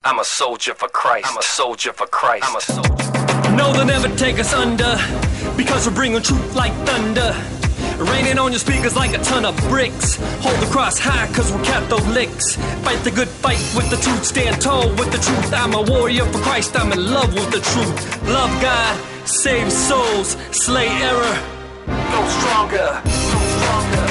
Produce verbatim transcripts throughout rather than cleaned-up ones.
I'm a soldier for Christ. I'm a soldier for Christ. I'm a soldier. No, they'll never take us under, because we're bringing truth like thunder. Raining on your speakers like a ton of bricks. Hold the cross high, cause we're Catholics. Fight the good fight with the truth. Stand tall with the truth. I'm a warrior for Christ. I'm in love with the truth. Love God, save souls, slay error. Go stronger. Go stronger.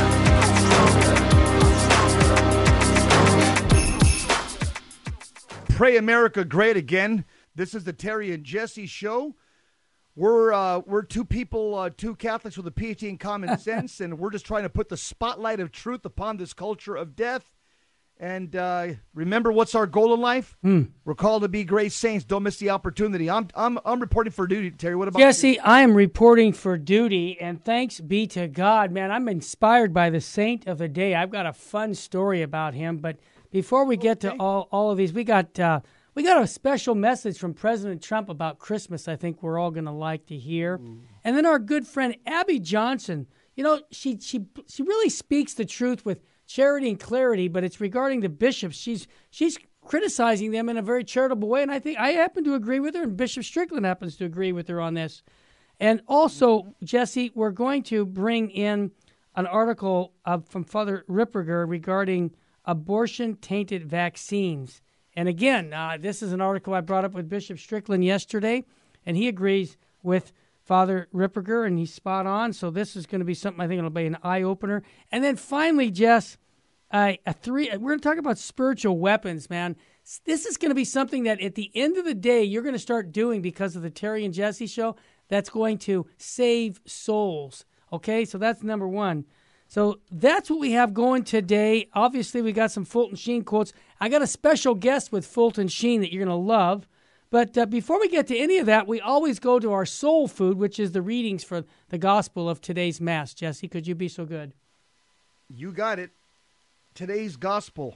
Pray America great again. This is the Terry and Jesse Show. We're uh, we're two people, uh, two Catholics with a P H D in common sense, and we're just trying to put the spotlight of truth upon this culture of death. And uh, remember, what's our goal in life? Hmm. We're called to be great saints. Don't miss the opportunity. I'm I'm I'm reporting for duty, Terry. What about Jesse? you? I am reporting for duty, and thanks be to God, man. I'm inspired by the saint of the day. I've got a fun story about him, but before we get okay. to all all of these, we got. Uh, We got a special message from President Trump about Christmas I think we're all going to like to hear. Ooh. And then our good friend Abby Johnson, you know, she she she really speaks the truth with charity and clarity, but it's regarding the bishops. She's she's criticizing them in a very charitable way, and I think I happen to agree with her, and Bishop Strickland happens to agree with her on this. And also, Jesse, we're going to bring in an article uh, from Father Ripperger regarding abortion-tainted vaccines. And again, uh, this is an article I brought up with Bishop Strickland yesterday, and he agrees with Father Ripperger, and he's spot on. So this is going to be something I think will be an eye-opener. And then finally, Jess, uh, a three. We're going to talk about spiritual weapons, man. This is going to be something that at the end of the day, you're going to start doing because of the Terry and Jesse Show. That's going to save souls. Okay, so that's number one. So that's what we have going today. Obviously, we got some Fulton Sheen quotes. I got a special guest with Fulton Sheen that you're going to love. But uh, before we get to any of that, we always go to our soul food, which is the readings for the gospel of today's Mass. Jesse, could you be so good? You got it. Today's gospel.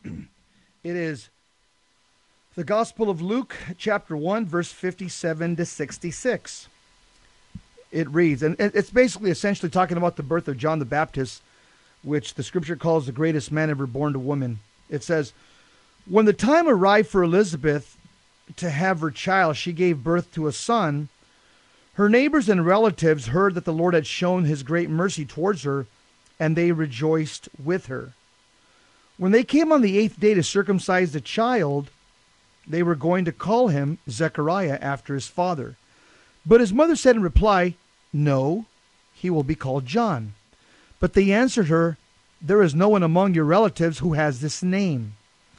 It is the Gospel of Luke, chapter one, verse fifty-seven to sixty-six. It reads, and it's basically essentially talking about the birth of John the Baptist, which the scripture calls the greatest man ever born to woman. It says, when the time arrived for Elizabeth to have her child, she gave birth to a son. Her neighbors and relatives heard that the Lord had shown his great mercy towards her, and they rejoiced with her. When they came on the eighth day to circumcise the child, they were going to call him Zechariah after his father. But his mother said in reply, no, he will be called John. But they answered her, there is no one among your relatives who has this name.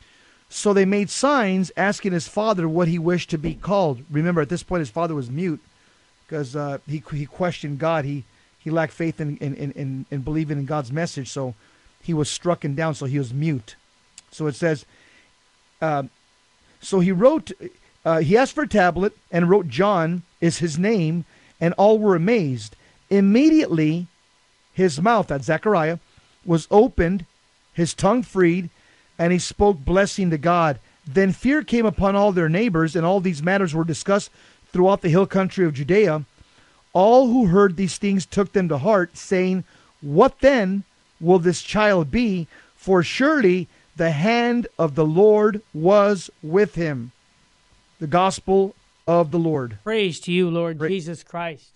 So they made signs asking his father what he wished to be called. Remember, at this point, his father was mute because uh, he he questioned God. He he lacked faith in, in, in, in believing in God's message, so he was struck down, so he was mute. So it says, uh, so he wrote, uh, he asked for a tablet and wrote, John is his name, and all were amazed. Immediately, his mouth, that's Zechariah, was opened, his tongue freed, and he spoke blessing to God. Then fear came upon all their neighbors, and all these matters were discussed throughout the hill country of Judea. All who heard these things took them to heart, saying, what then will this child be? For surely the hand of the Lord was with him. The gospel of the Lord. Praise to you, Lord Pra- Jesus Christ.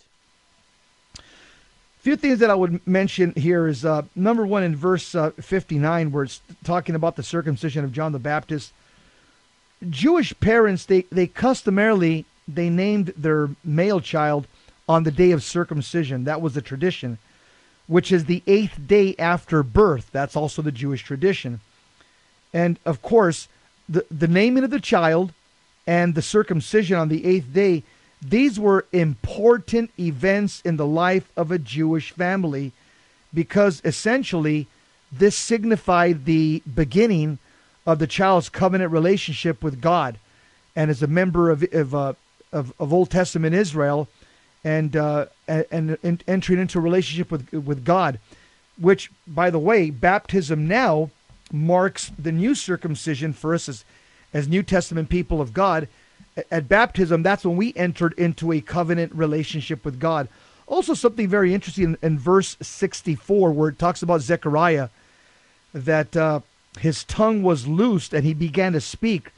A few things that I would mention here is, uh, number one, in verse uh, fifty-nine, where it's talking about the circumcision of John the Baptist. Jewish parents, they, they customarily, they named their male child on the day of circumcision. That was the tradition, which is the eighth day after birth. That's also the Jewish tradition. And, of course, the, the naming of the child and the circumcision on the eighth day, these were important events in the life of a Jewish family because essentially this signified the beginning of the child's covenant relationship with God. And as a member of of, uh, of, of Old Testament Israel and, uh, and and entering into a relationship with, with God, which, by the way, baptism now marks the new circumcision for us as, as New Testament people of God. At baptism, that's when we entered into a covenant relationship with God. Also, something very interesting in, in verse sixty-four, where it talks about Zechariah, that uh, his tongue was loosed and he began to speak.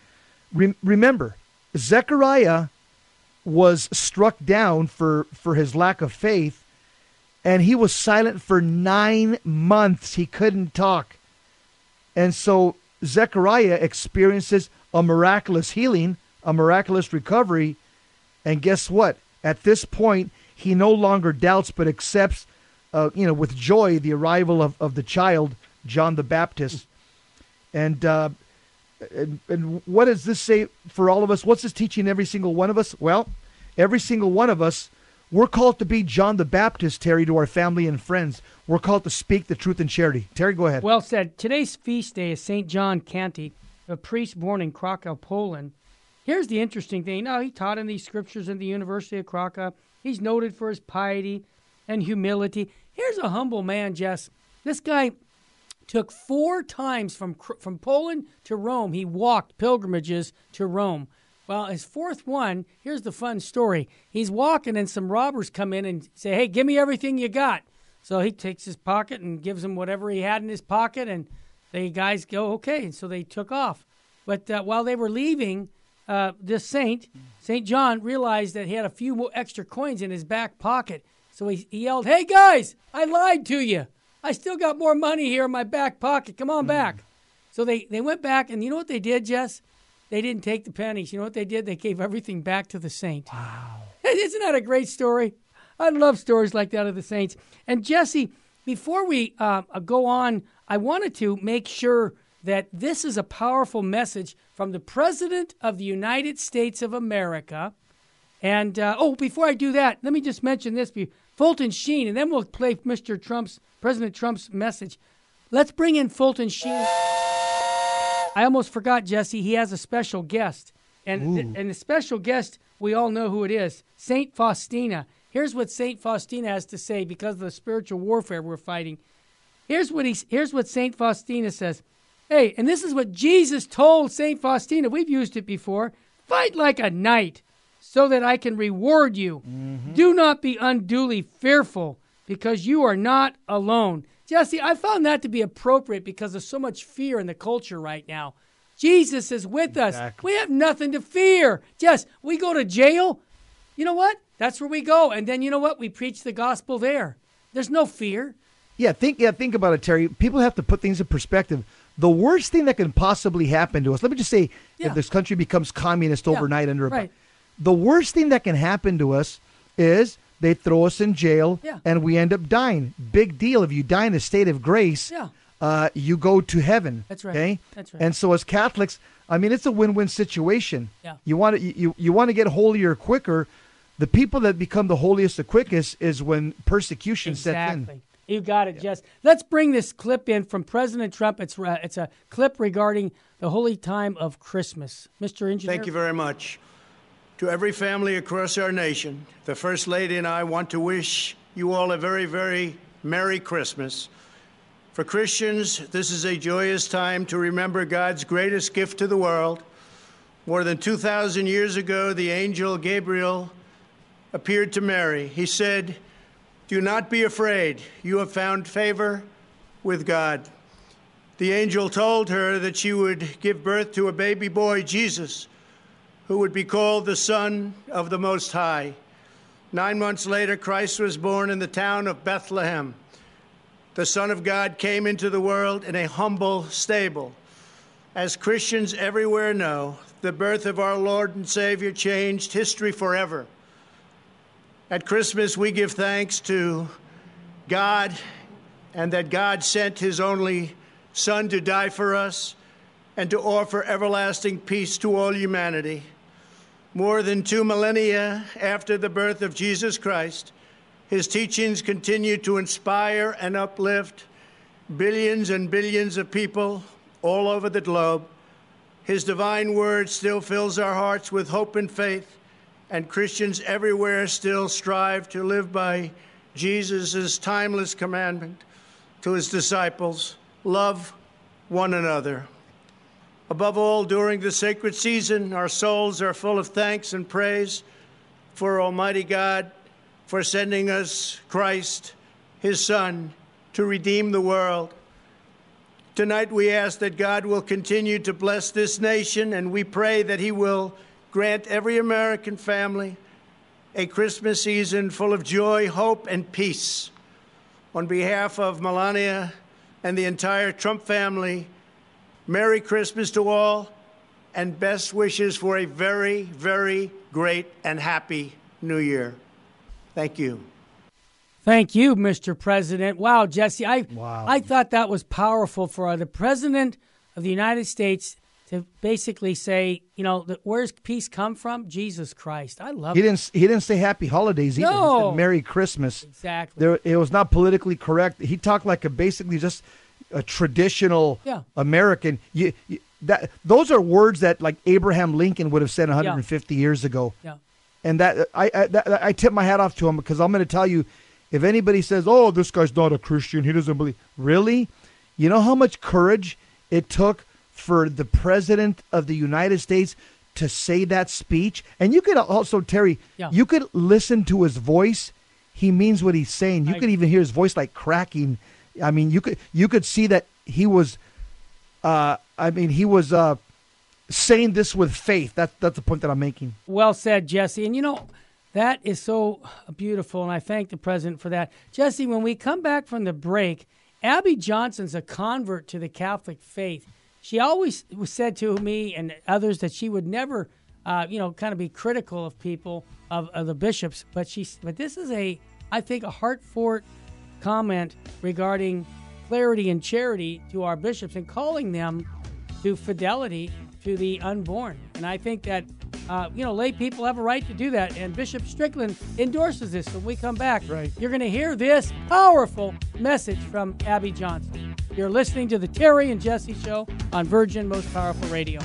Re- remember, Zechariah was struck down for, for his lack of faith, and he was silent for nine months. He couldn't talk. And so Zechariah experiences a miraculous healing, a miraculous recovery. And guess what? At this point, he no longer doubts but accepts, uh, you know, with joy the arrival of, of the child, John the Baptist. And, uh, and and what does this say for all of us? What's this teaching every single one of us? Well, every single one of us, we're called to be John the Baptist, Terry, to our family and friends. We're called to speak the truth in charity. Terry, go ahead. Well said. Today's feast day is Saint John Canty, a priest born in Krakow, Poland. Here's the interesting thing. Now, he taught in these scriptures in the University of Krakow. He's noted for his piety and humility. Here's a humble man, Jess. This guy took four times from from Poland to Rome. He walked pilgrimages to Rome. Well, his fourth one, here's the fun story. He's walking and some robbers come in and say, hey, give me everything you got. So he takes his pocket and gives them whatever he had in his pocket, and the guys go, okay. And so they took off. But uh, while they were leaving, uh, this saint, Saint John, realized that he had a few more extra coins in his back pocket. So he, he yelled, hey, guys, I lied to you. I still got more money here in my back pocket. Come on back. Mm. So they, they went back, and you know what they did, Jess? They didn't take the pennies. You know what they did? They gave everything back to the saint. Wow. Isn't that a great story? I love stories like that of the saints. And Jesse, before we uh, go on, I wanted to make sure that this is a powerful message from the President of the United States of America. And, uh, oh, before I do that, let me just mention this. Fulton Sheen, and then we'll play Mister Trump's, President Trump's message. Let's bring in Fulton Sheen. I almost forgot, Jesse. He has a special guest. And, th- and the special guest, we all know who it is, Saint Faustina. Here's what Saint Faustina has to say because of the spiritual warfare we're fighting. Here's what, he's, here's what Saint Faustina says. Hey, and this is what Jesus told Saint Faustina. We've used it before. Fight like a knight so that I can reward you. Mm-hmm. Do not be unduly fearful because you are not alone. Jesse, I found that to be appropriate because of so much fear in the culture right now. Jesus is with exactly. us. We have nothing to fear. Jess, we go to jail. You know what? That's where we go. And then you know what? We preach the gospel there. There's no fear. Yeah, think yeah, think about it, Terry. People have to put things in perspective. The worst thing that can possibly happen to us, let me just say, yeah. if this country becomes communist yeah. overnight under a right. the worst thing that can happen to us is they throw us in jail yeah. and we end up dying. Big deal. If you die in a state of grace, yeah. uh, you go to heaven. That's right. Okay? That's right. And so as Catholics, I mean, it's a win-win situation. Yeah. You want to you, you want to get holier quicker. The people that become the holiest the quickest is when persecution exactly. sets in. You got it, yeah. Jess. Let's bring this clip in from President Trump. It's uh, it's a clip regarding the holy time of Christmas. Mister Engineer. Thank you very much. To every family across our nation, the First Lady and I want to wish you all a very, very Merry Christmas. For Christians, this is a joyous time to remember God's greatest gift to the world. More than two thousand years ago, the angel Gabriel appeared to Mary. He said, "Do not be afraid. You have found favor with God." The angel told her that she would give birth to a baby boy, Jesus, who would be called the Son of the Most High. Nine months later, Christ was born in the town of Bethlehem. The Son of God came into the world in a humble stable. As Christians everywhere know, the birth of our Lord and Savior changed history forever. At Christmas, we give thanks to God and that God sent his only Son to die for us and to offer everlasting peace to all humanity. More than two millennia after the birth of Jesus Christ, his teachings continue to inspire and uplift billions and billions of people all over the globe. His divine word still fills our hearts with hope and faith, and Christians everywhere still strive to live by Jesus' timeless commandment to his disciples: love one another. Above all, during the sacred season, our souls are full of thanks and praise for Almighty God for sending us Christ, his Son, to redeem the world. Tonight we ask that God will continue to bless this nation, and we pray that he will grant every American family a Christmas season full of joy, hope, and peace. On behalf of Melania and the entire Trump family, Merry Christmas to all, and best wishes for a very, very great and happy New Year. Thank you. Thank you, Mister President. Wow, Jesse, I Wow. I thought that was powerful for the President of the United States to basically say, you know, that where's peace come from? Jesus Christ. I love He it. didn't. He didn't say Happy Holidays either. No. He said Merry Christmas. Exactly. There, it was not politically correct. He talked like a basically just a traditional Yeah. American. You, you, that those are words that like Abraham Lincoln would have said one hundred fifty Yeah. years ago. Yeah. And that I I, that, I tip my hat off to him, because I'm going to tell you, if anybody says, "Oh, this guy's not a Christian, he doesn't believe," really, you know how much courage it took for the President of the United States to say that speech? And you could also, Terry, Yeah. you could listen to his voice. He means what he's saying. You I- could even hear his voice like cracking. I mean, you could you could see that he was. Uh, I mean, he was uh, saying this with faith. That's that's the point that I'm making. Well said, Jesse. And you know, that is so beautiful, and I thank the President for that. Jesse, when we come back from the break, Abby Johnson's a convert to the Catholic faith. She always said to me and others that she would never, uh, you know, kind of be critical of people, of, of the bishops. But she, but this is a, I think, a heartfelt comment regarding clarity and charity to our bishops and calling them to fidelity to the unborn. And I think that, uh, you know, lay people have a right to do that. And Bishop Strickland endorses this. When we come back, Right. you're going to hear this powerful message from Abby Johnson. You're listening to the Terry and Jesse Show on Virgin Most Powerful Radio.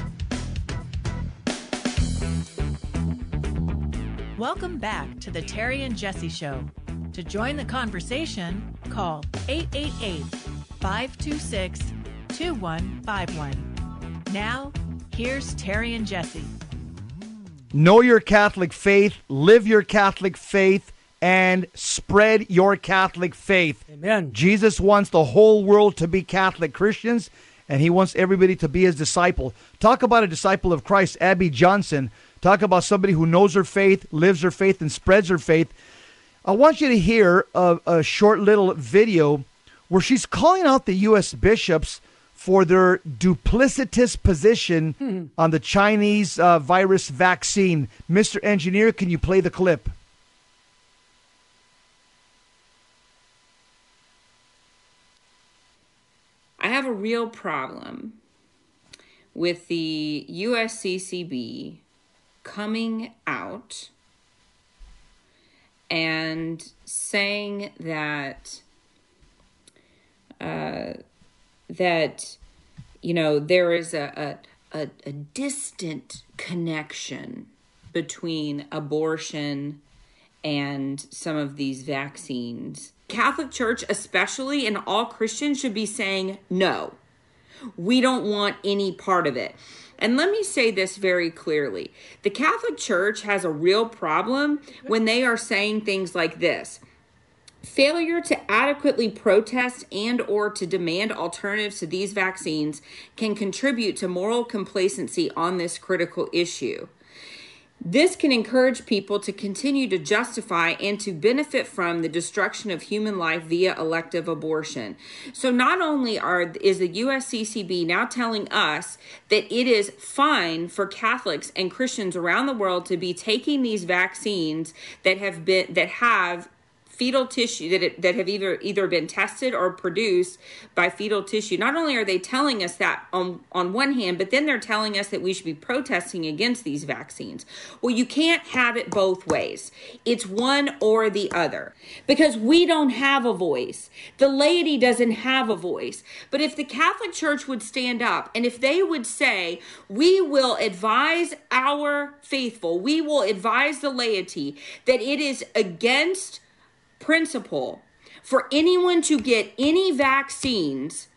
Welcome back to the Terry and Jesse Show. To join the conversation, call eight eight eight, five two six, two one five one. Now, here's Terry and Jesse. Know your Catholic faith, live your Catholic faith, and spread your Catholic faith. Amen. Jesus wants the whole world to be Catholic Christians, and he wants everybody to be his disciple. Talk about a disciple of Christ, Abby Johnson. Talk about somebody who knows her faith, lives her faith, and spreads her faith. I want you to hear a, a short little video where she's calling out the U S bishops for their duplicitous position Hmm. on the Chinese uh, virus vaccine. Mister Engineer, can you play the clip? I have a real problem with the U S C C B coming out and saying that uh, that you know there is a, a, a, a distant connection between abortion and some of these vaccines. Catholic Church, especially, and all Christians should be saying, no, we don't want any part of it. And let me say this very clearly. The Catholic Church has a real problem when they are saying things like this. Failure to adequately protest and or to demand alternatives to these vaccines can contribute to moral complacency on this critical issue. This can encourage people to continue to justify and to benefit from the destruction of human life via elective abortion. So not only are is the U S C C B now telling us that it is fine for Catholics and Christians around the world to be taking these vaccines that have been that have fetal tissue that it, that have either either been tested or produced by fetal tissue. Not only are they telling us that on on one hand, but then they're telling us that we should be protesting against these vaccines. Well, you can't have it both ways. It's one or the other, because we don't have a voice. The laity doesn't have a voice. But if the Catholic Church would stand up and if they would say, we will advise our faithful, we will advise the laity that it is against principle for anyone to get any vaccines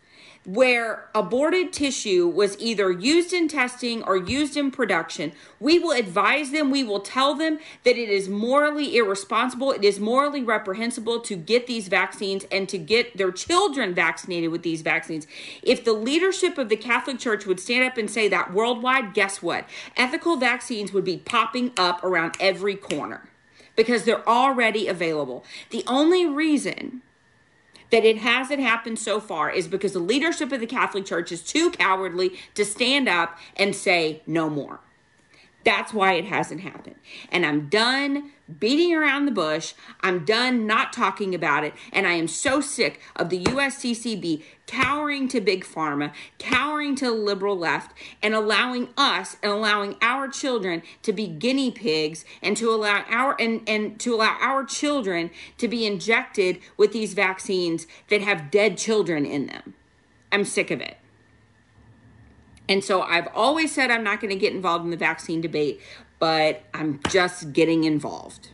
where aborted tissue was either used in testing or used in production, we will advise them, we will tell them that it is morally irresponsible, it is morally reprehensible to get these vaccines and to get their children vaccinated with these vaccines. If the leadership of the Catholic Church would stand up and say that worldwide, guess what? Ethical vaccines would be popping up around every corner because they're already available. The only reason that it hasn't happened so far is because the leadership of the Catholic Church is too cowardly to stand up and say no more. That's why it hasn't happened. And I'm done beating around the bush. I'm done not talking about it. And I am so sick of the U S C C B cowering to Big Pharma, cowering to the liberal left, and allowing us and allowing our children to be guinea pigs and to allow our and, and to allow our children to be injected with these vaccines that have dead children in them. I'm sick of it. And so I've always said I'm not going to get involved in the vaccine debate, but I'm just getting involved.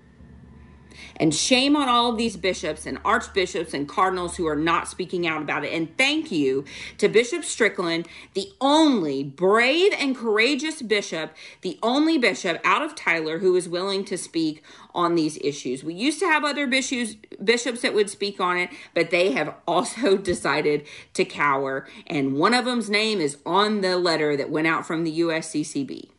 And shame on all of these bishops and archbishops and cardinals who are not speaking out about it. And thank you to Bishop Strickland, the only brave and courageous bishop, the only bishop out of Tyler who is willing to speak on these issues. We used to have other bishops, bishops that would speak on it, but they have also decided to cower. And one of them's name is on the letter that went out from the U S C C B.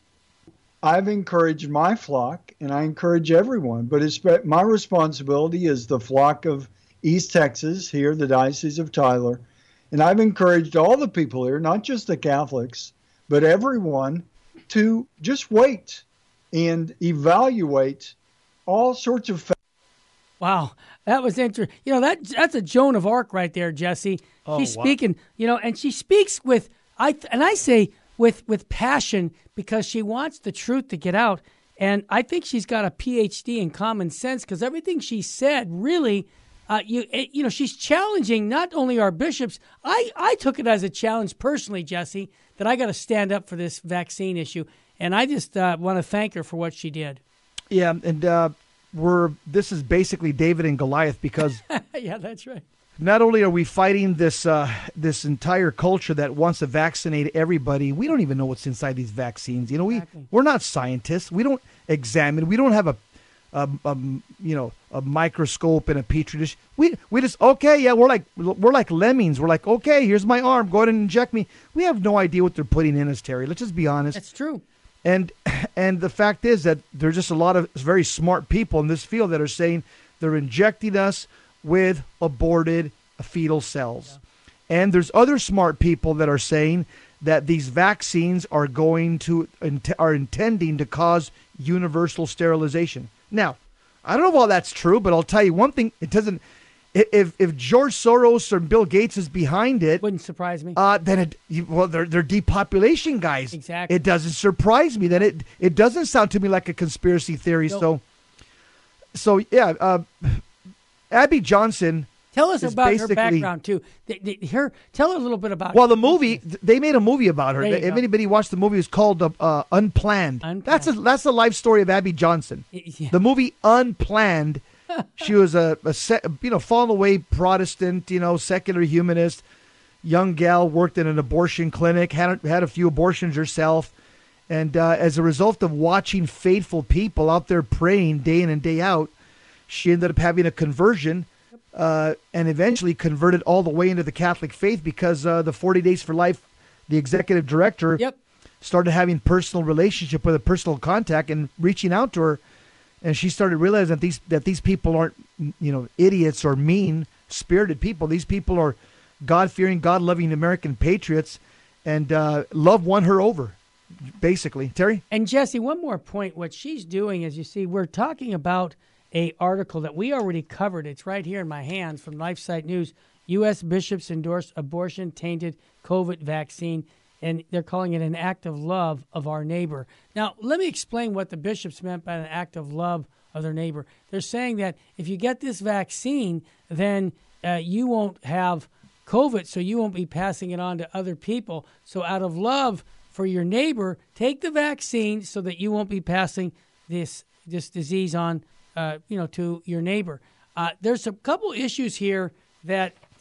I've encouraged my flock, and I encourage everyone, but it's my responsibility is the flock of East Texas, here, the Diocese of Tyler, and I've encouraged all the people here, not just the Catholics, but everyone, to just wait and evaluate all sorts of facts. Wow, that was interesting. You know, that that's a Joan of Arc right there, Jesse. Oh, She's wow. speaking, you know, and she speaks with, I and I say with with passion because she wants the truth to get out. And I think she's got a P H D in common sense because everything she said really, uh, you you know, she's challenging not only our bishops. I, I took it as a challenge personally, Jesse, that I got to stand up for this vaccine issue. And I just uh, want to thank her for what she did. Yeah, and uh, we're this is basically David and Goliath because yeah, that's right. Not only are we fighting this uh, this entire culture that wants to vaccinate everybody, we don't even know what's inside these vaccines. You know, Exactly. we we're not scientists. We don't examine. We don't have a, a, a you know a microscope and a petri dish. We we just okay, yeah, we're like we're like lemmings. We're like, okay, here's my arm. Go ahead and inject me. We have no idea what they're putting in us, Terry. Let's just be honest. That's true. And and the fact is that there's just a lot of very smart people in this field that are saying they're injecting us with aborted fetal cells. Yeah. And there's other smart people that are saying that these vaccines are going to are intending to cause universal sterilization. Now, I don't know if all that's true, but I'll tell you one thing: it doesn't. If if George Soros or Bill Gates is behind it, wouldn't surprise me. Uh, then it well, they're they're depopulation guys. Exactly. It doesn't surprise me. Then it it doesn't sound to me like a conspiracy theory. Nope. So, so yeah, uh, Abby Johnson. Tell us about her basically- background too. The, the, her, tell her a little bit about. Well, the movie they made a movie about her. There you If go. anybody watched the movie, it's called uh, uh, Unplanned. Unplanned. That's a that's the life story of Abby Johnson. Yeah. The movie Unplanned. She was a, a se- you know fallen away Protestant, you know secular humanist, young gal, worked in an abortion clinic, had had a few abortions herself, and uh, as a result of watching faithful people out there praying day in and day out, she ended up having a conversion. Uh, and eventually converted all the way into the Catholic faith because uh, the forty Days for Life, the executive director, Yep. started having personal relationship with her, personal contact, and reaching out to her, and she started realizing that these that these people aren't you know idiots or mean spirited people. These people are God fearing, God loving American patriots, and uh, love won her over. Basically, Terry. And Jesse, one more point. What she's doing is, you see, we're talking about a article that we already covered. It's right here in my hands from LifeSite News. U S bishops endorse abortion-tainted COVID vaccine, and they're calling it an act of love of our neighbor. Now, let me explain what the bishops meant by an act of love of their neighbor. They're saying that if you get this vaccine, then uh, you won't have COVID, so you won't be passing it on to other people. So out of love for your neighbor, take the vaccine so that you won't be passing this this disease on Uh, you know, to your neighbor. Uh, there's a couple issues here that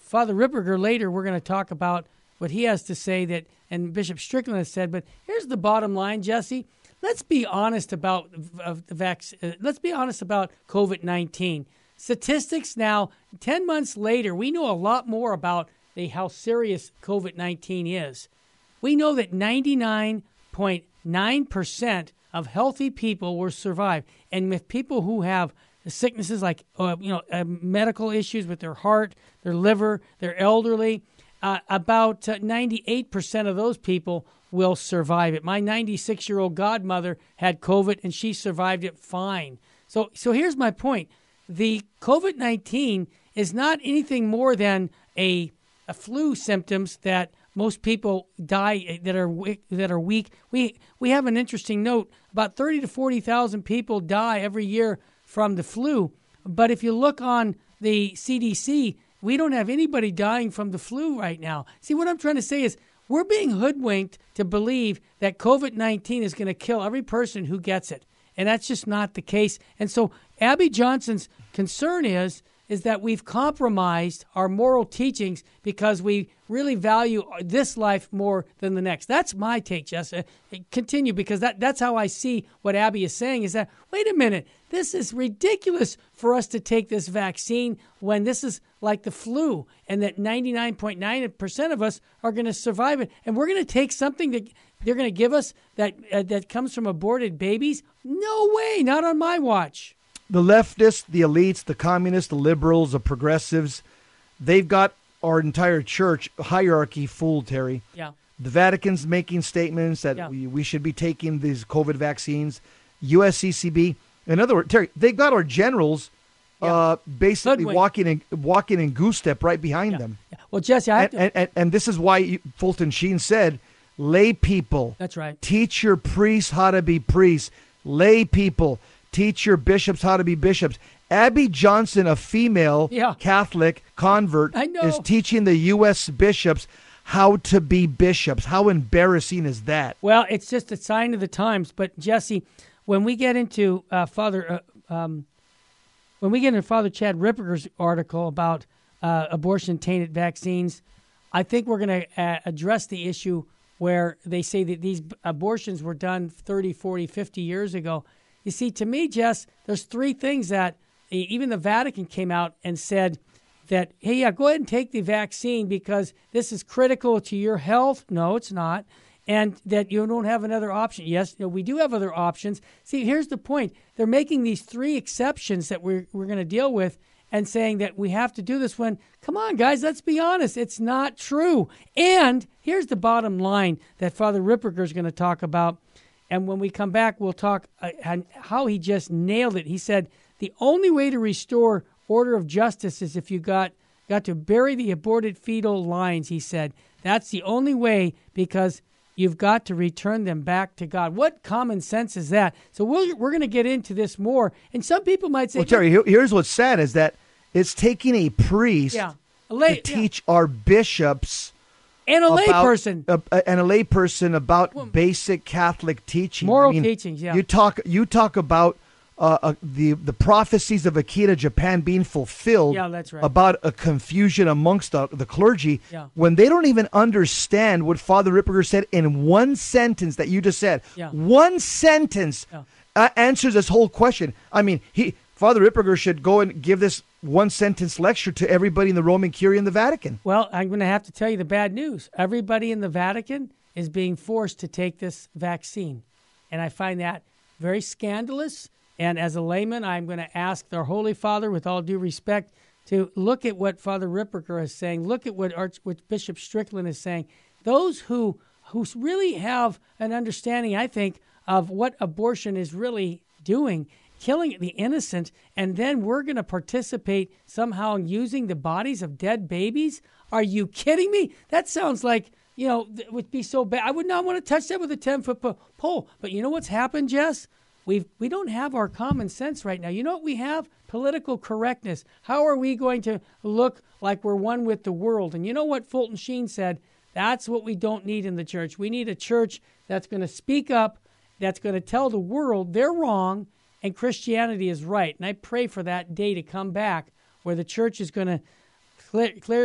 Father Ripperger later, we're going to talk about what he has to say that, and Bishop Strickland has said. But here's the bottom line, Jesse. Let's be honest about uh, the vac- uh, Let's be honest about COVID nineteen. Statistics now, ten months later, we know a lot more about the, how serious COVID nineteen is. We know that ninety-nine point nine percent of healthy people will survive. And with people who have sicknesses like uh, you know uh, medical issues with their heart, their liver, their elderly, uh, about uh, ninety-eight percent of those people will survive it. My ninety-six-year-old godmother had COVID, and she survived it fine. So, so here's my point. The COVID nineteen is not anything more than a, a flu symptoms that most people die that are that are weak. We we have an interesting note. About thirty to forty thousand people die every year from the flu. But if you look on the C D C, we don't have anybody dying from the flu right now. See, what I'm trying to say is we're being hoodwinked to believe that COVID nineteen is going to kill every person who gets it. And that's just not the case. And so Abby Johnson's concern is, is that we've compromised our moral teachings because we really value this life more than the next. That's my take, Jess. Uh, continue, because that, that's how I see what Abby is saying, is that, wait a minute, this is ridiculous for us to take this vaccine when this is like the flu, and that ninety-nine point nine percent of us are going to survive it. And we're going to take something that they're going to give us that uh, that comes from aborted babies? No way, not on my watch. The leftists, the elites, the communists, the liberals, the progressives, they've got our entire church hierarchy fooled, Terry. Yeah. The Vatican's making statements that Yeah. we, we should be taking these COVID vaccines. U S C C B. In other words, Terry, they got our generals Yeah. uh, basically Hoodwink. walking in, walking in goose step right behind Yeah. them. Yeah. Well, Jesse, I have And, to, and, and, and this is why you, Fulton Sheen said, lay people, that's right. teach your priests how to be priests. Lay people, teach your bishops how to be bishops. Abby Johnson, a female Yeah. Catholic convert, I know. is teaching the U S bishops how to be bishops. How embarrassing is that? Well, it's just a sign of the times. But Jesse, when we get into uh, Father, uh, um, when we get into Father Chad Ripperger's article about uh, abortion-tainted vaccines, I think we're going to uh, address the issue where they say that these abortions were done thirty, forty, fifty years ago. You see, to me, Jess, there's three things that even the Vatican came out and said that, hey, yeah, go ahead and take the vaccine because this is critical to your health. No, it's not. And that you don't have another option. Yes, you know, we do have other options. See, here's the point. They're making these three exceptions that we're, we're going to deal with and saying that we have to do this when, come on, guys, let's be honest. It's not true. And here's the bottom line that Father Ripperger is going to talk about. And when we come back, we'll talk uh, on how he just nailed it. He said the only way to restore order of justice is if you got, got to bury the aborted fetal lines, he said. That's the only way because you've got to return them back to God. What common sense is that? So we'll, we're going to get into this more. And some people might say... Well, Terry, here- here's what's sad is that it's taking a priest yeah, a lay, to teach our bishops... Yeah. And a lay about- person. uh, uh, and a lay person about basic Catholic teaching. Moral I mean, teachings, yeah. You talk, you talk about uh, uh, the the prophecies of Akita Japan being fulfilled. Yeah, that's right. About a confusion amongst the, the clergy Yeah. when they don't even understand what Father Ripperger said in one sentence that you just said. Yeah. One sentence Yeah. uh, answers this whole question. I mean, he Father Ripperger should go and give this one sentence lecture to everybody in the Roman Curia in the Vatican. Well, I'm going to have to tell you the bad news. Everybody in the Vatican is being forced to take this vaccine. And I find that very scandalous. And as a layman, I'm going to ask their Holy Father, with all due respect, to look at what Father Ripperger is saying. Look at what, Arch, what Bishop Strickland is saying. Those who, who really have an understanding, I think, of what abortion is really doing, killing the innocent, and then we're going to participate somehow in using the bodies of dead babies? Are you kidding me? That sounds like, you know, it would be so bad. I would not want to touch that with a ten-foot pole. But you know what's happened, Jess? We've, we don't have our common sense right now. You know what we have? Political correctness. How are we going to look like we're one with the world? And you know what Fulton Sheen said? That's what we don't need in the church. We need a church that's going to speak up, that's going to tell the world they're wrong, and Christianity is right. And I pray for that day to come back where the church is going to clear, clearly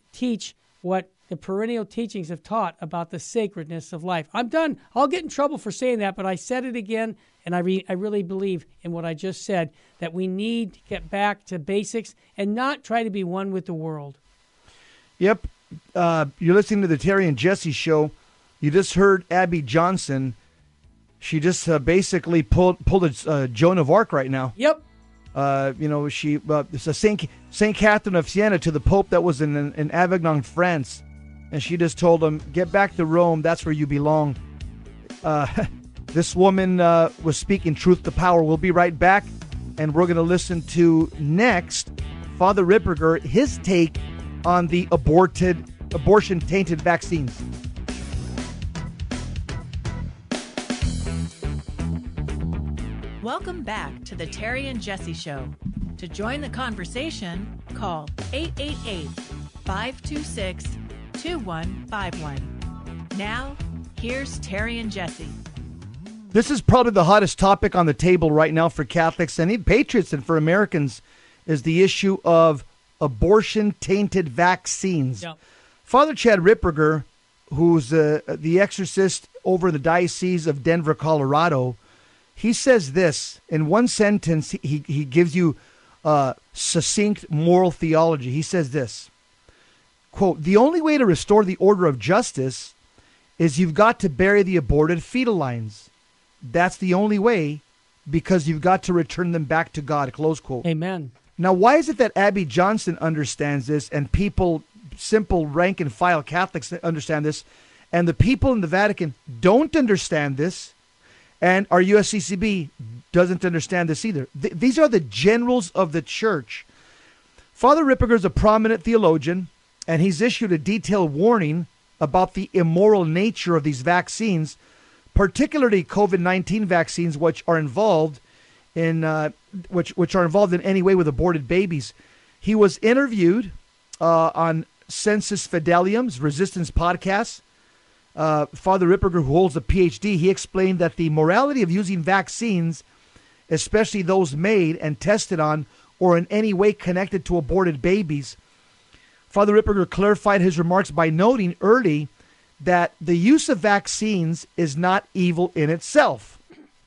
teach what the perennial teachings have taught about the sacredness of life. I'm done. I'll get in trouble for saying that, but I said it again, and I, re- I really believe in what I just said, that we need to get back to basics and not try to be one with the world. Yep. Uh, you're listening to the Terry and Jesse Show. You just heard Abby Johnson. She just uh, basically pulled pulled a uh, Joan of Arc right now. Yep. Uh, you know, she uh, it's a Saint Saint Catherine of Siena to the Pope that was in, in in Avignon, France, and she just told him, "Get back to Rome. That's where you belong." Uh, this woman uh, was speaking truth to power. We'll be right back, and we're going to listen to next Father Ripperger, his take on the aborted, abortion-tainted vaccines. Welcome back to the Terry and Jesse Show. To join the conversation, call eight eight eight, five two six, two one five one. Now, here's Terry and Jesse. This is probably the hottest topic on the table right now for Catholics and even patriots and for Americans, is the issue of abortion-tainted vaccines. Yep. Father Chad Ripperger, who's uh, the exorcist over the Diocese of Denver, Colorado, he says this in one sentence. He he gives you uh, succinct moral theology. He says this, quote, "The only way to restore the order of justice is you've got to bury the aborted fetal lines. That's the only way, because you've got to return them back to God," close quote. Amen. Now, why is it that Abby Johnson understands this and people, simple rank and file Catholics understand this, and the people in the Vatican don't understand this? And our U S C C B doesn't understand this either. Th- these are the generals of the church. Father Ripperger is a prominent theologian, and he's issued a detailed warning about the immoral nature of these vaccines, particularly COVID nineteen vaccines, which are involved in uh, which which are involved in any way with aborted babies. He was interviewed uh, on Sensus Fidelium's Resistance podcast. Uh, Father Ripperger, who holds a P H D, he explained that the morality of using vaccines, especially those made and tested on or in any way connected to aborted babies. Father Ripperger clarified his remarks by noting early that the use of vaccines is not evil in itself.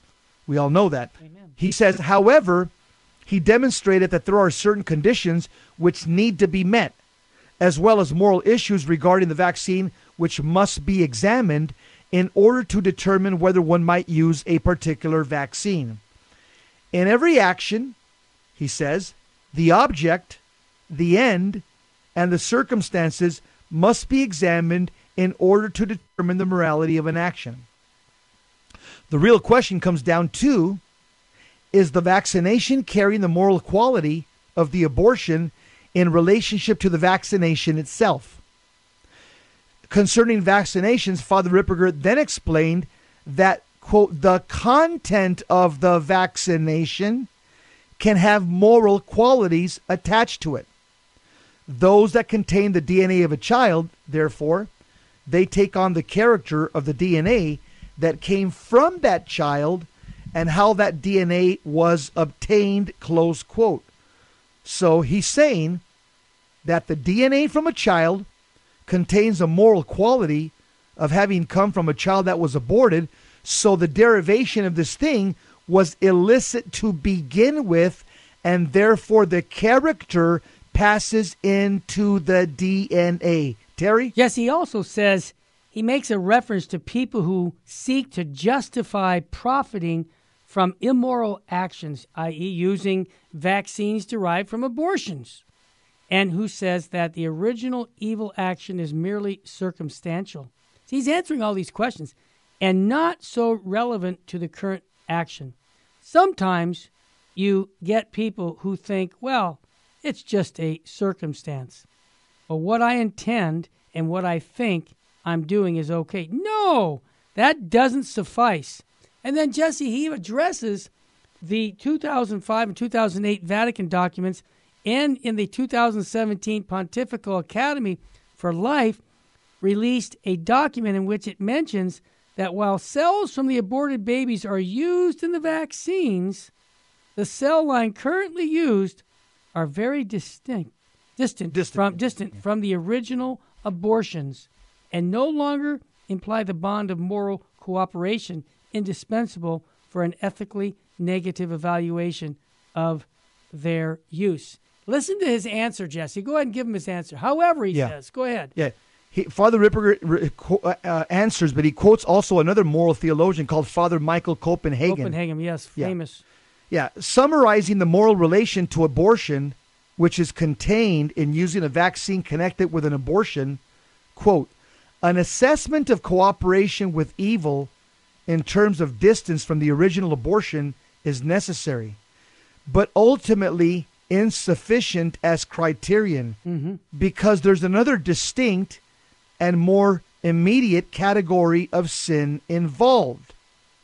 We all know that. Amen. He says, however, he demonstrated that there are certain conditions which need to be met, as well as moral issues regarding the vaccine which must be examined in order to determine whether one might use a particular vaccine. In every action, he says, the object, the end, and the circumstances must be examined in order to determine the morality of an action. The real question comes down to, is the vaccination carrying the moral quality of the abortion in relationship to the vaccination itself? Concerning vaccinations, Father Ripperger then explained that, quote, the content of the vaccination can have moral qualities attached to it. Those that contain the D N A of a child, therefore, they take on the character of the D N A that came from that child and how that D N A was obtained, close quote. So he's saying that the D N A from a child contains a moral quality of having come from a child that was aborted, so the derivation of this thing was illicit to begin with, and therefore the character passes into the D N A. Terry? Yes, he also says, he makes a reference to people who seek to justify profiting from immoral actions, that is using vaccines derived from abortions, and who says that the original evil action is merely circumstantial. So he's answering all these questions and not so relevant to the current action. Sometimes you get people who think, well, it's just a circumstance. But what I intend and what I think I'm doing is okay. No, that doesn't suffice. And then, Jesse, he addresses the two thousand five and two thousand eight Vatican documents, and in the two thousand seventeen Pontifical Academy for Life released a document in which it mentions that while cells from the aborted babies are used in the vaccines, the cell line currently used are very distinct, distant, Distant. from distant from the original abortions, and no longer imply the bond of moral cooperation indispensable for an ethically negative evaluation of their use. Listen to his answer, Jesse. Go ahead and give him his answer. However he Yeah. says. Go ahead. Yeah. He, Father Ripperger uh, uh, answers, but he quotes also another moral theologian called Father Michael Copenhagen. Copenhagen, yes, Yeah. famous. Yeah, summarizing the moral relation to abortion, which is contained in using a vaccine connected with an abortion, quote, an assessment of cooperation with evil in terms of distance from the original abortion is necessary, but ultimately insufficient as criterion Mm-hmm. because there's another distinct and more immediate category of sin involved.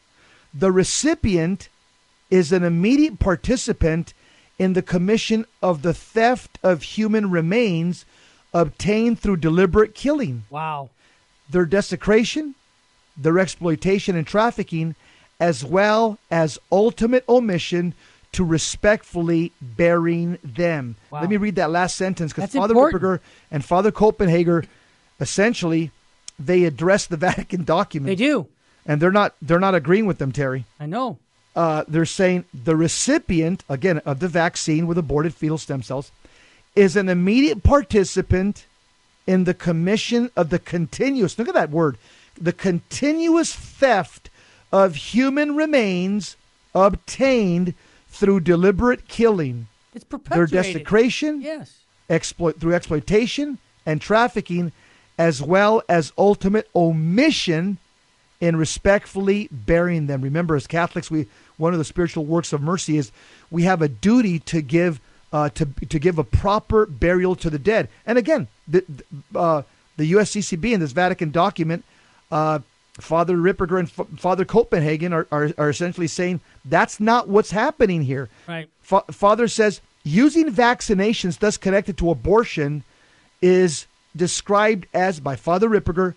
The recipient is an immediate participant in the commission of the theft of human remains obtained through deliberate killing, Wow. their desecration, their exploitation and trafficking, as well as ultimate omission to respectfully burying them. Wow. Let me read that last sentence, because That's Father important. Ripperger and Father Copenhagen, essentially, they address the Vatican document. They do. And they're not they're not agreeing with them, Terry. I know. Uh, they're saying the recipient, again, of the vaccine with aborted fetal stem cells is an immediate participant in the commission of the continuous, look at that word, the continuous theft of human remains obtained through deliberate killing, It's their perpetuated. desecration, Yes. exploit through exploitation and trafficking, as well as ultimate omission in respectfully burying them. Remember, as Catholics, we one of the spiritual works of mercy is we have a duty to give uh, to to give a proper burial to the dead. And again, the uh, the U S C C B in this Vatican document, uh, Father Ripperger and F- Father Copenhagen are, are are essentially saying that's not what's happening here. Right. Fa- Father says using vaccinations thus connected to abortion is described as, by Father Ripperger,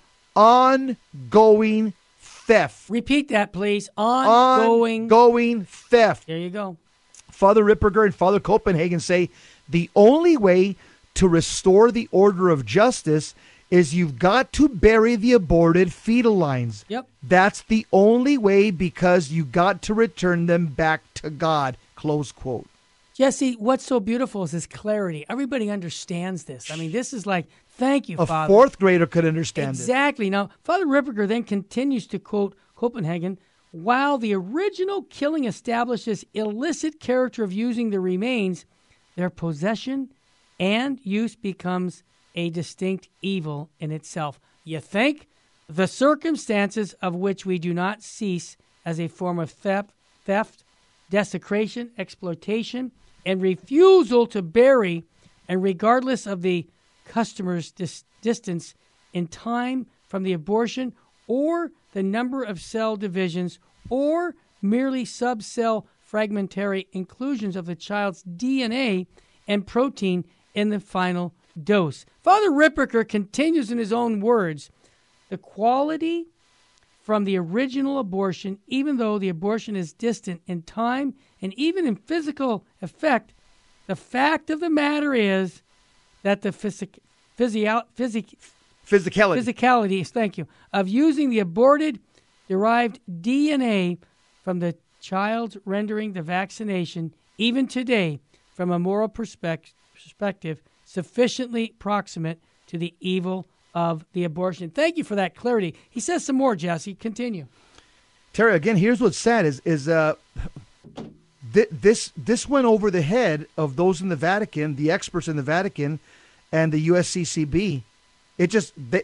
ongoing theft. Repeat that, please. Ongoing. Ongoing theft. There you go. Father Ripperger and Father Copenhagen say the only way to restore the order of justice is you've got to bury the aborted fetal lines. Yep. That's the only way, because you got to return them back to God. Close quote. Jesse, what's so beautiful is this clarity. Everybody understands this. I mean, this is like, thank you, A Father. fourth grader could understand it. Exactly. Now, Father Ripperger then continues to quote Copenhagen, while the original killing establishes illicit character of using the remains, their possession and use becomes a distinct evil in itself. You think? The circumstances of which we do not cease as a form of theft, theft, desecration, exploitation, and refusal to bury, and regardless of the customer's dis- distance in time from the abortion or the number of cell divisions or merely subcell fragmentary inclusions of the child's D N A and protein in the final dose. Father Ripperger continues in his own words, the quality from the original abortion, even though the abortion is distant in time and even in physical effect, the fact of the matter is that the physic, physio, physic, Physicality. physicality, thank you, of using the aborted derived D N A from the child's rendering the vaccination, even today, from a moral perspective, perspective sufficiently proximate to the evil of the abortion. Thank you for that clarity. He says some more, Jesse. Continue. Terry, again, here's what's sad is is uh, th- this this went over the head of those in the Vatican, the experts in the Vatican, and the U S C C B. It just they,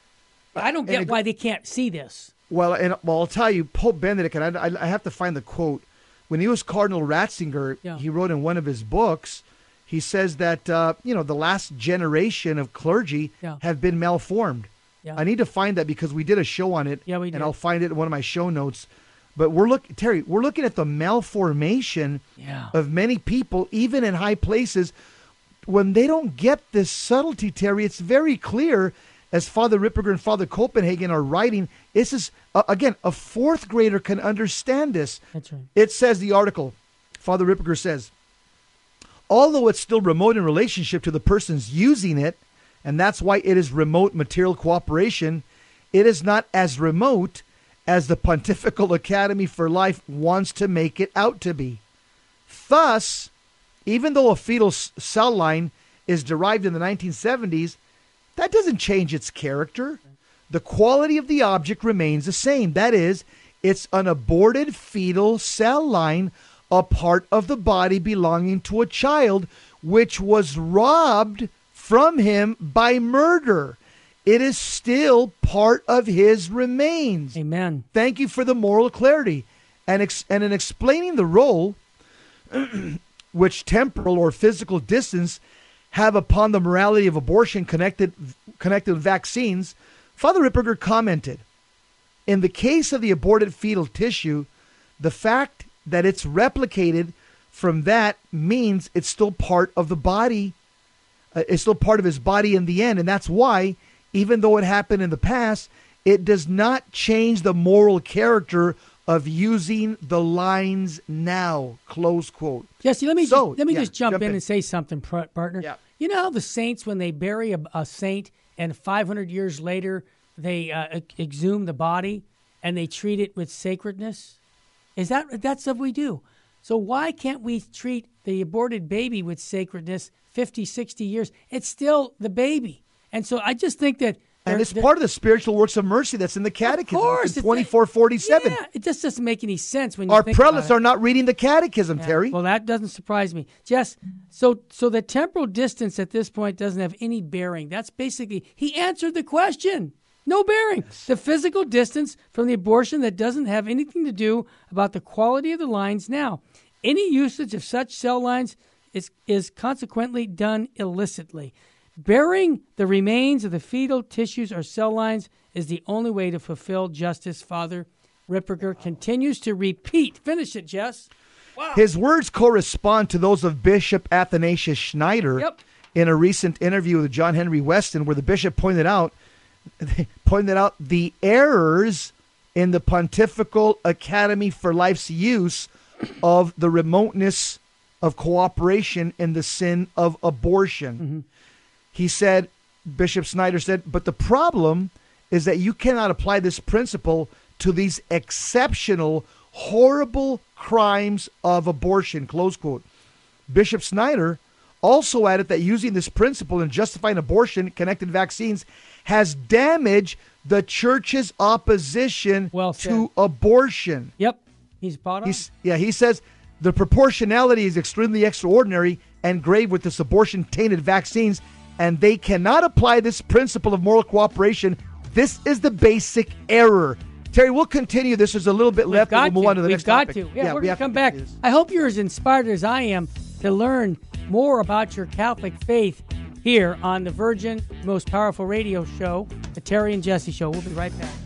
I don't get it- why they can't see this. well, and well, I'll tell you, Pope Benedict, and I, I, I have to find the quote. When he was Cardinal Ratzinger, Yeah. he wrote in one of his books, he says that uh, you know the last generation of clergy Yeah. have been malformed. Yeah. I need to find that because we did a show on it. Yeah, we did. And I'll find it in one of my show notes. But we're look, Terry, we're looking at the malformation Yeah. of many people, even in high places, when they don't get this subtlety. Terry, it's very clear, as Father Ripperger and Father Copenhagen are writing. This is uh, again, a fourth grader can understand this. That's right. It says, the article, Father Ripperger says, although it's still remote in relationship to the persons using it, and that's why it is remote material cooperation, it is not as remote as the Pontifical Academy for Life wants to make it out to be. Thus, even though a fetal cell line is derived in the nineteen seventies, that doesn't change its character. The quality of the object remains the same. That is, it's an aborted fetal cell line, a part of the body belonging to a child, which was robbed from him by murder. It is still part of his remains. Amen. Thank you for the moral clarity. And, ex- and in explaining the role which temporal or physical distance have upon the morality of abortion connected, connected with vaccines, Father Ripperger commented, in the case of the aborted fetal tissue, the fact that it's replicated from that means it's still part of the body. Uh, it's still part of his body in the end. And that's why, even though it happened in the past, it does not change the moral character of using the lines now, close quote. Jesse, let me, so, just, let me yeah, just jump, jump in, in and say something, partner. Yeah. You know how the saints, when they bury a, a saint and five hundred years later, they uh, exhume the body and they treat it with sacredness? Is that that's what we do? So why can't we treat the aborted baby with sacredness fifty, sixty years? It's still the baby. And so I just think that... And it's part of the spiritual works of mercy that's in the Catechism. Of course. twenty-four forty-seven. Yeah, it just doesn't make any sense when you Our think prelates about it. are not reading the Catechism, Yeah, Terry. well, that doesn't surprise me. Jess, so so the temporal distance at this point doesn't have any bearing. That's basically, he answered the question. No bearing. Yes. The physical distance from the abortion that doesn't have anything to do about the quality of the lines now. Any usage of such cell lines is is consequently done illicitly. Burying the remains of the fetal tissues or cell lines is the only way to fulfill justice, Father Ripperger continues to repeat. Finish it, Jess. Wow. His words correspond to those of Bishop Athanasius Schneider Yep. in a recent interview with John Henry Weston, where the bishop pointed out pointed out the errors in the Pontifical Academy for Life's use of the remoteness of cooperation in the sin of abortion. Mm-hmm. He said, Bishop Snyder said, but the problem is that you cannot apply this principle to these exceptional, horrible crimes of abortion, close quote. Bishop Snyder also added that using this principle in justifying abortion-connected vaccines has damaged the church's opposition well to abortion. Yep, he's spot on. He's, yeah, he says the proportionality is extremely extraordinary and grave with this abortion-tainted vaccines, and they cannot apply this principle of moral cooperation. This is the basic error. Terry, we'll continue this. There's a little bit We've left, and we'll move to. on to the We've next got topic. to. Yeah, Yeah, we're we going have to come to back. do this. I hope you're as inspired as I am to learn more about your Catholic faith here on the Virgin Most Powerful Radio Show, the Terry and Jesse Show. We'll be right back.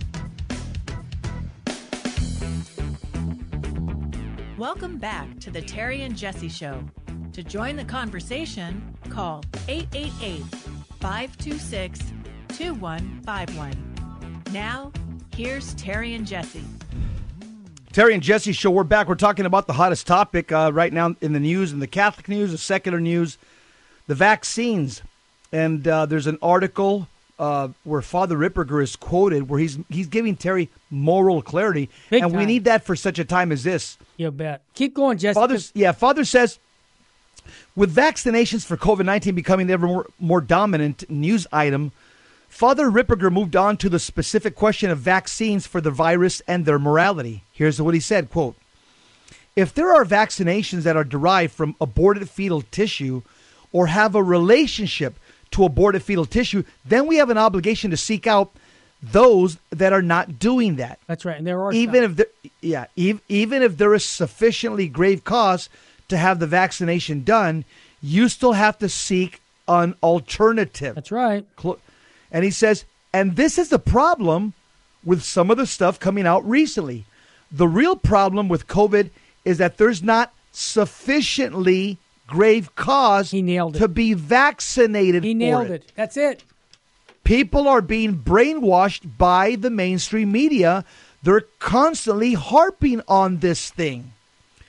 Welcome back to the Terry and Jesse Show. To join the conversation, call eight eight eight, five two six, two one five one. Now, here's Terry and Jesse. Terry and Jesse Show, we're back. We're talking about the hottest topic uh, right now in the news, in the Catholic news, the secular news, the vaccines. And uh, there's an article uh, where Father Ripperger is quoted where he's he's giving Terry moral clarity. Big and time. we need that for such a time as this. You bet. Keep going, Jesse. Father's, yeah, Father says, with vaccinations for COVID nineteen becoming the ever more, more dominant news item, Father Ripperger moved on to the specific question of vaccines for the virus and their morality. Here's what he said, quote, if there are vaccinations that are derived from aborted fetal tissue or have a relationship to aborted fetal tissue, then we have an obligation to seek out those that are not doing that. That's right. And there are even some. if there, yeah, even, even if there is sufficiently grave cause to have the vaccination done, you still have to seek an alternative. That's right. And he says, and this is the problem with some of the stuff coming out recently. The real problem with COVID is that there's not sufficiently grave cause he nailed it. to be vaccinated He for nailed it. it. That's it. People are being brainwashed by the mainstream media. They're constantly harping on this thing.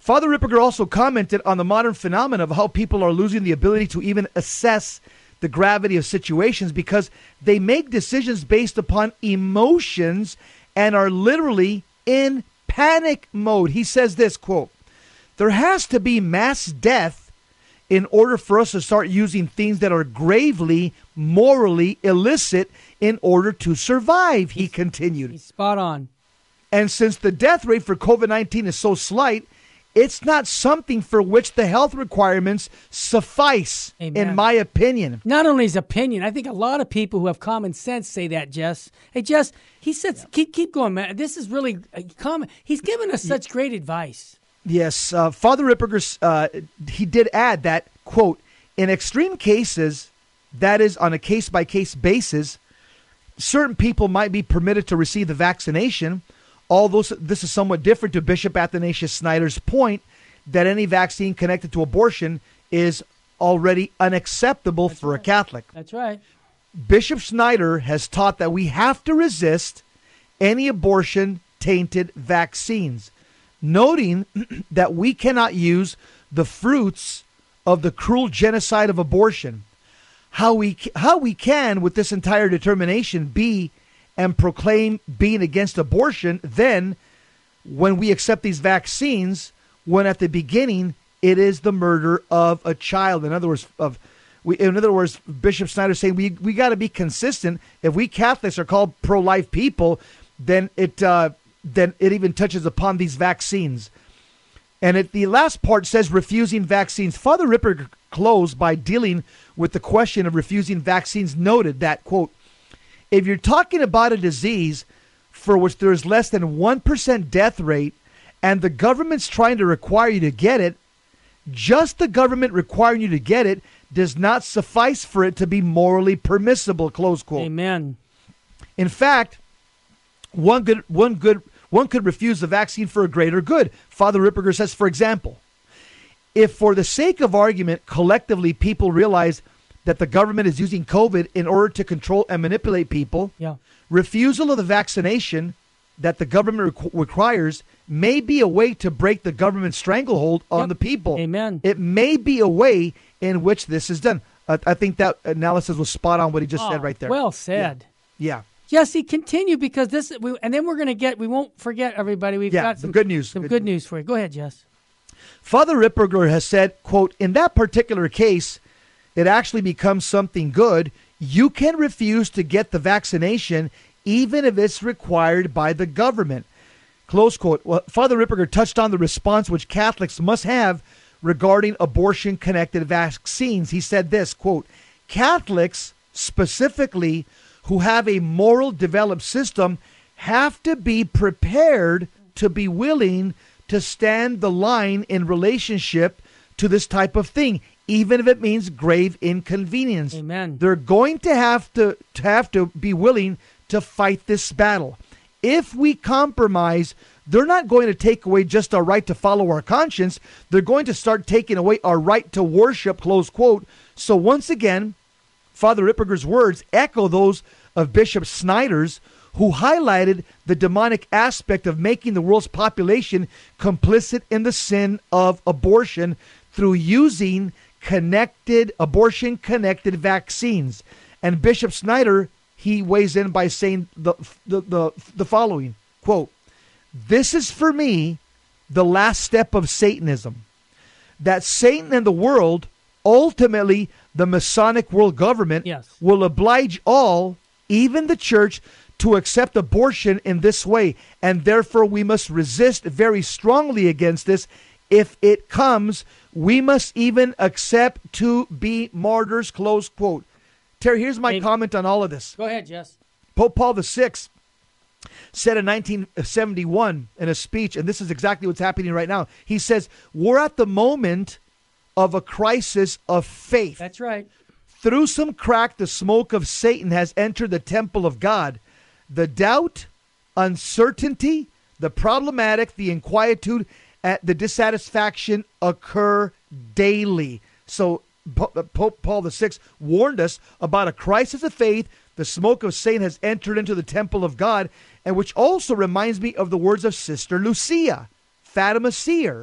Father Ripperger also commented on the modern phenomenon of how people are losing the ability to even assess the gravity of situations because they make decisions based upon emotions and are literally in panic mode. He says this, quote, "There has to be mass death in order for us to start using things that are gravely, morally illicit in order to survive," he continued. He's spot on. And since the death rate for COVID nineteen is so slight, it's not something for which the health requirements suffice, Amen. in my opinion. Not only his opinion, I think a lot of people who have common sense say that, Jess. Hey, Jess, he says, yeah. keep keep going, man. This is really uh, common. He's given us such great advice. Yes, uh, Father Ripperger, uh, he did add that, quote, "In extreme cases, that is on a case-by-case basis, certain people might be permitted to receive the vaccination, although this is somewhat different to Bishop Athanasius Snyder's point that any vaccine connected to abortion is already unacceptable That's for right. a Catholic." That's right. Bishop Snyder has taught that we have to resist any abortion-tainted vaccines, noting that we cannot use the fruits of the cruel genocide of abortion. How we how we can, with this entire determination, be and proclaim being against abortion, then when we accept these vaccines, when at the beginning it is the murder of a child. In other words, of we, in other words, Bishop Snyder saying we we got to be consistent. If we Catholics are called pro-life people, then it uh, then it even touches upon these vaccines. And it, the last part says refusing vaccines. Father Ripper closed by dealing with the question of refusing vaccines, noted that, quote, "If you're talking about a disease for which there is less than one percent death rate and the government's trying to require you to get it, just the government requiring you to get it does not suffice for it to be morally permissible," close quote. Amen. In fact, one good, one good, one could refuse the vaccine for a greater good. Father Ripperger says, for example, if for the sake of argument, collectively people realize that the government is using COVID in order to control and manipulate people, yeah. refusal of the vaccination that the government requ- requires may be a way to break the government's stranglehold on yep. the people. Amen. It may be a way in which this is done. Uh, I think that analysis was spot on what he just oh, said right there. Well said. Yeah. yeah. Jesse, continue because this, we, and then we're going to get, we won't forget everybody. We've yeah, got some good news. Some good, good news for you. Go ahead, Jess. Father Ripperger has said, quote, "In that particular case, it actually becomes something good. You can refuse to get the vaccination even if it's required by the government," close quote. Well, Father Ripperger touched on the response which Catholics must have regarding abortion-connected vaccines. He said this, quote, "Catholics, specifically, who have a moral developed system, have to be prepared to be willing to stand the line in relationship to this type of thing, even if it means grave inconvenience." Amen. They're going to have to, to have to be willing to fight this battle. If we compromise, they're not going to take away just our right to follow our conscience. They're going to start taking away our right to worship, close quote. So once again, Father Ripperger's words echo those of Bishop Snyder's, who highlighted the demonic aspect of making the world's population complicit in the sin of abortion through using connected, abortion-connected vaccines. And Bishop Snyder, he weighs in by saying the, the, the, the following, quote, "This is for me the last step of Satanism. That Satan and the world, ultimately the Masonic world government, yes. will oblige all, even the church, to accept abortion in this way. And therefore we must resist very strongly against this. If it comes, we must even accept to be martyrs," close quote. Terry, here's my hey, comment on all of this. Go ahead, Jess. Pope Paul the Sixth said in nineteen seventy-one in a speech, and this is exactly what's happening right now. He says, "We're at the moment of a crisis of faith. That's right. Through some crack, the smoke of Satan has entered the temple of God. The doubt, uncertainty, the problematic, the inquietude, and the dissatisfaction occur daily." So Pope Paul the Sixth warned us about a crisis of faith. The smoke of Satan has entered into the temple of God, and which also reminds me of the words of Sister Lucia, Fatima Seer,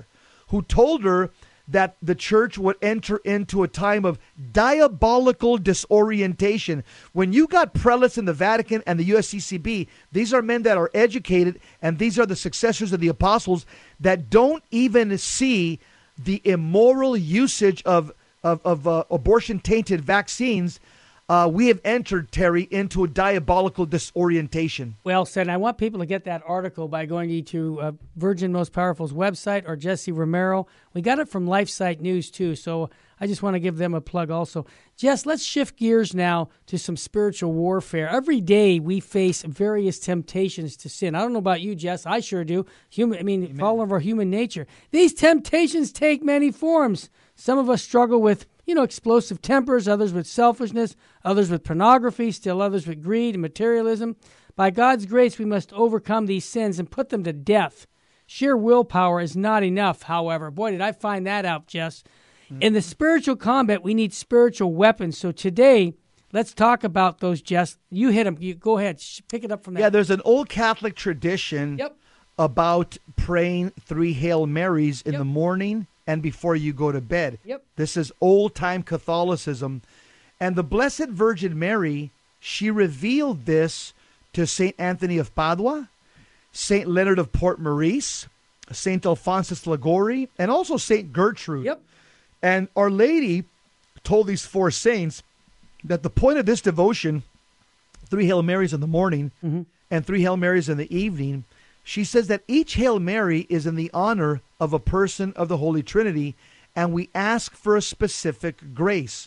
who told her that the church would enter into a time of diabolical disorientation. When you got prelates in the Vatican and the U S C C B, these are men that are educated, and these are the successors of the apostles that don't even see the immoral usage of, of, of uh, abortion-tainted vaccines. Uh, we have entered, Terry, into a diabolical disorientation. Well said. I want people to get that article by going to uh, Virgin Most Powerful's website or Jesse Romero. We got it from LifeSite News, too, so I just want to give them a plug also. Jess, let's shift gears now to some spiritual warfare. Every day we face various temptations to sin. I don't know about you, Jess. I sure do. Human, I mean, Amen. All of our human nature. These temptations take many forms. Some of us struggle with You know, explosive tempers, others with selfishness, others with pornography, still others with greed and materialism. By God's grace, we must overcome these sins and put them to death. Sheer willpower is not enough, however. Boy, did I find that out, Jess. Mm-hmm. In the spiritual combat, we need spiritual weapons. So today, let's talk about those, Jess. You hit them. You, go ahead. Pick it up from there. Yeah, there's an old Catholic tradition yep. about praying three Hail Marys in yep. the morning and before you go to bed. Yep. This is old-time Catholicism. And the Blessed Virgin Mary, she revealed this to Saint Anthony of Padua, Saint Leonard of Port Maurice, Saint Alphonsus Liguori, and also Saint Gertrude. Yep. And Our Lady told these four saints that the point of this devotion, three Hail Marys in the morning mm-hmm. and three Hail Marys in the evening, she says that each Hail Mary is in the honor of a person of the Holy Trinity, and we ask for a specific grace.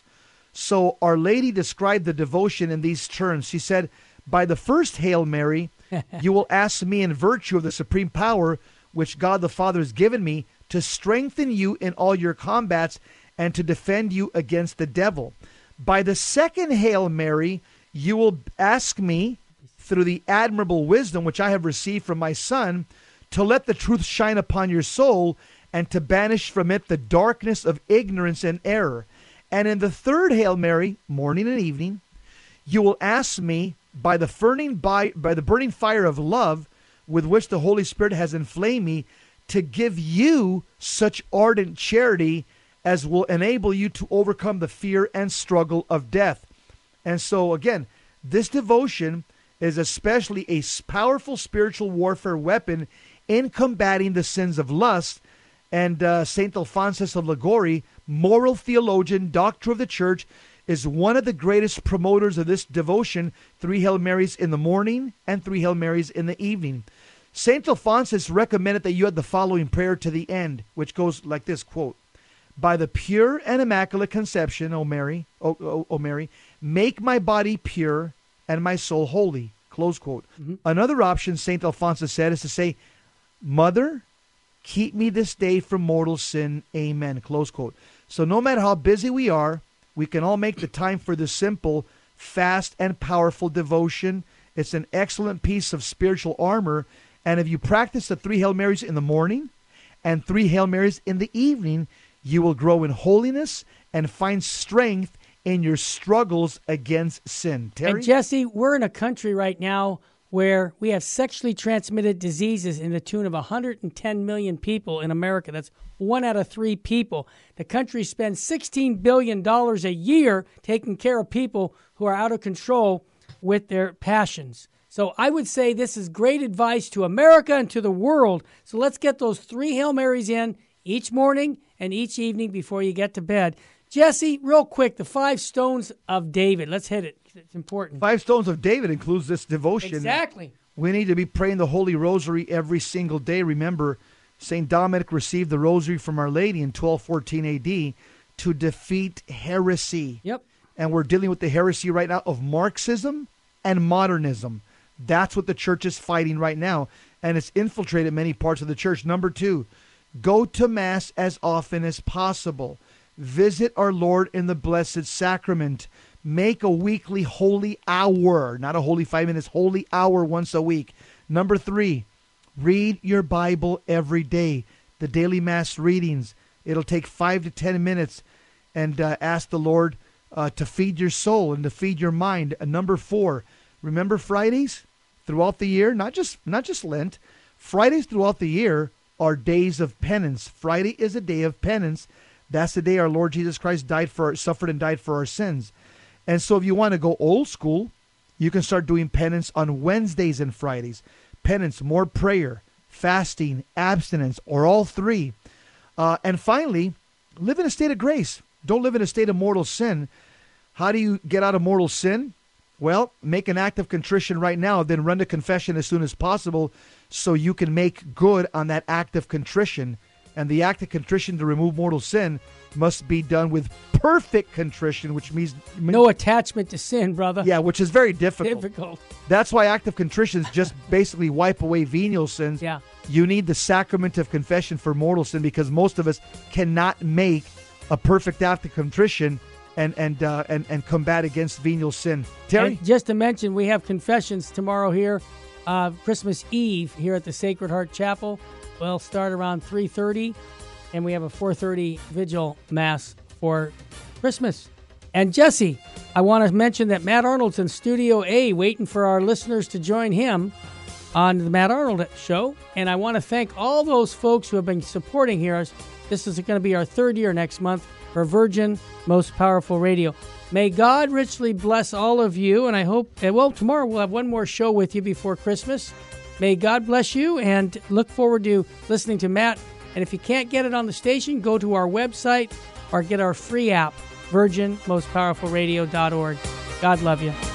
So Our Lady described the devotion in these terms. She said, by the first Hail Mary, you will ask me in virtue of the supreme power which God the Father has given me to strengthen you in all your combats and to defend you against the devil. By the second Hail Mary, you will ask me, through the admirable wisdom which I have received from my Son, to let the truth shine upon your soul and to banish from it the darkness of ignorance and error. And in the third Hail Mary, morning and evening, you will ask me, by the burning, by, by the burning fire of love with which the Holy Spirit has inflamed me, to give you such ardent charity as will enable you to overcome the fear and struggle of death. And so, again, this devotion is especially a powerful spiritual warfare weapon in combating the sins of lust. And uh, Saint Alphonsus of Liguori, moral theologian, doctor of the church, is one of the greatest promoters of this devotion, three Hail Marys in the morning and three Hail Marys in the evening. Saint Alphonsus recommended that you add the following prayer to the end, which goes like this, quote, by the pure and immaculate conception, O Mary, O, o, o Mary, make my body pure and my soul holy, close quote. Mm-hmm. Another option, Saint Alphonsus said, is to say, Mother, keep me this day from mortal sin, amen, close quote. So no matter how busy we are, we can all make the time for this simple, fast, and powerful devotion. It's an excellent piece of spiritual armor, and if you practice the three Hail Marys in the morning and three Hail Marys in the evening, you will grow in holiness and find strength in your struggles against sin. Terry? And Jesse, we're in a country right now where we have sexually transmitted diseases in the tune of one hundred ten million people in America. That's one out of three people. The country spends sixteen billion dollars a year taking care of people who are out of control with their passions. So I would say this is great advice to America and to the world. So let's get those three Hail Marys in each morning and each evening before you get to bed. Jesse, real quick, the five stones of David. Let's hit it. It's important. Five stones of David includes this devotion. Exactly. We need to be praying the Holy Rosary every single day. Remember, Saint Dominic received the Rosary from Our Lady in twelve fourteen A D to defeat heresy. Yep. And we're dealing with the heresy right now of Marxism and modernism. That's what the church is fighting right now, and it's infiltrated many parts of the church. Number two, go to Mass as often as possible. Visit our Lord in the Blessed Sacrament. Make a weekly holy hour, not a holy five minutes, holy hour once a week. Number three, read your Bible every day. The daily Mass readings. It'll take five to ten minutes, and uh, ask the Lord uh, to feed your soul and to feed your mind. Uh, number four, remember Fridays throughout the year, not just not just Lent. Fridays throughout the year are days of penance. Friday is a day of penance. That's the day our Lord Jesus Christ died for, suffered and died for our sins. And so if you want to go old school, you can start doing penance on Wednesdays and Fridays. Penance, more prayer, fasting, abstinence, or all three. Uh, and finally, live in a state of grace. Don't live in a state of mortal sin. How do you get out of mortal sin? Well, make an act of contrition right now, then run to confession as soon as possible so you can make good on that act of contrition. And the act of contrition to remove mortal sin must be done with perfect contrition, which means... No attachment to sin, brother. Yeah, which is very difficult. Difficult. That's why act of contrition is just basically wipe away venial sins. Yeah. You need the sacrament of confession for mortal sin because most of us cannot make a perfect act of contrition and and uh, and, and combat against venial sin. Terry? And just to mention, we have confessions tomorrow here, uh, Christmas Eve here at the Sacred Heart Chapel. We'll start around three thirty, and we have a four thirty vigil mass for Christmas. And Jesse, I want to mention that Matt Arnold's in Studio A waiting for our listeners to join him on the Matt Arnold Show. And I want to thank all those folks who have been supporting here. This is going to be our third year next month for Virgin Most Powerful Radio. May God richly bless all of you. And I hope, well, tomorrow we'll have one more show with you before Christmas. May God bless you and look forward to listening to Matt. And if you can't get it on the station, go to our website or get our free app, virgin most powerful radio dot org. God love you.